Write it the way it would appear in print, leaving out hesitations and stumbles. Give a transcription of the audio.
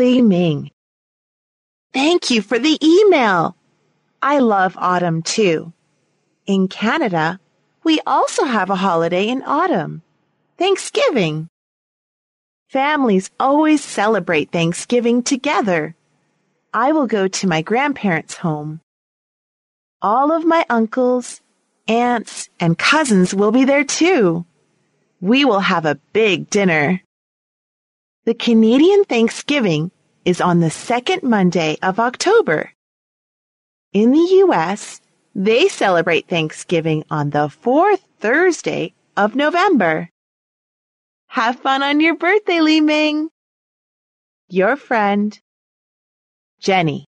Li Ming. Thank you for the email. I love autumn too. In Canada, we also have a holiday in autumn, Thanksgiving. Families always celebrate Thanksgiving together. I will go to my grandparents' home. All of my uncles, aunts, and cousins will be there too. We will have a big dinner. The Canadian Thanksgiving is on the second Monday of October. In the U.S., they celebrate Thanksgiving on the fourth Thursday of November. Have fun on your birthday, Li Ming. Your friend, Jenny.